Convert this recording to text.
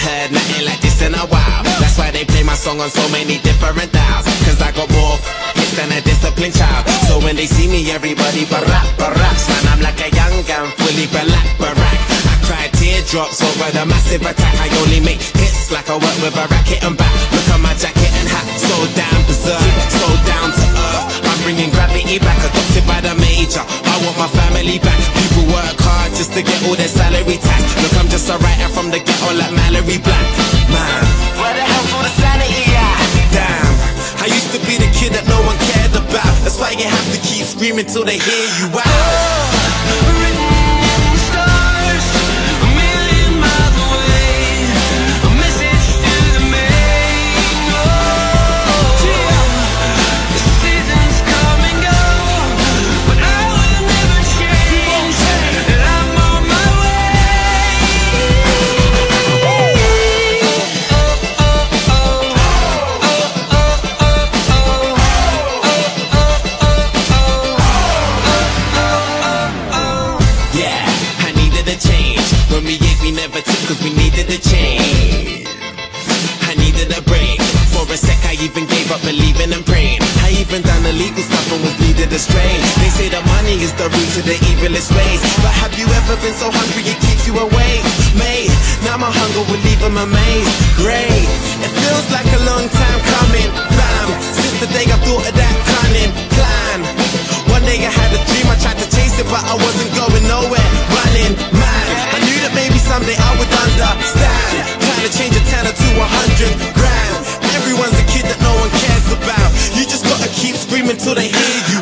heard nothing like this in a while. That's why they play my song on so many different dials. Cause I got more hits than a disciplined child. So when they see me, everybody barack, man, I'm like a young gun, fully barack. I cry teardrops over the massive attack. I only make hits like I work with a racket and back. Look at my jacket and hat, so damn berserk, so down to earth. I'm bringing gravity back, adopted by the major. I want my family back. People work hard just to get all their salary tax. Look, I'm just a writer from the ghetto like Mallory Black. Man, where the hell's all the sanity at? Damn, I used to be the kid that no one cared about. That's why you have to keep screaming till they hear you out. When we ate, we never took cause we needed a change. I needed a break. For a sec I even gave up believing and praying. I even done illegal stuff and was needed astray. They say that money is the root to the evilest ways. But have you ever been so hungry it keeps you awake? Mate, now my hunger will leave them amazed. Great, it feels like a long time coming. Fam, since the day I thought of that cunning plan. One day I had a dream, I tried to chase it but I wasn't going nowhere. Running mad, I knew that maybe someday I would understand. Trying to change a tenner to 100 grand. Everyone's a kid that no one cares about. You just gotta keep screaming till they hear you.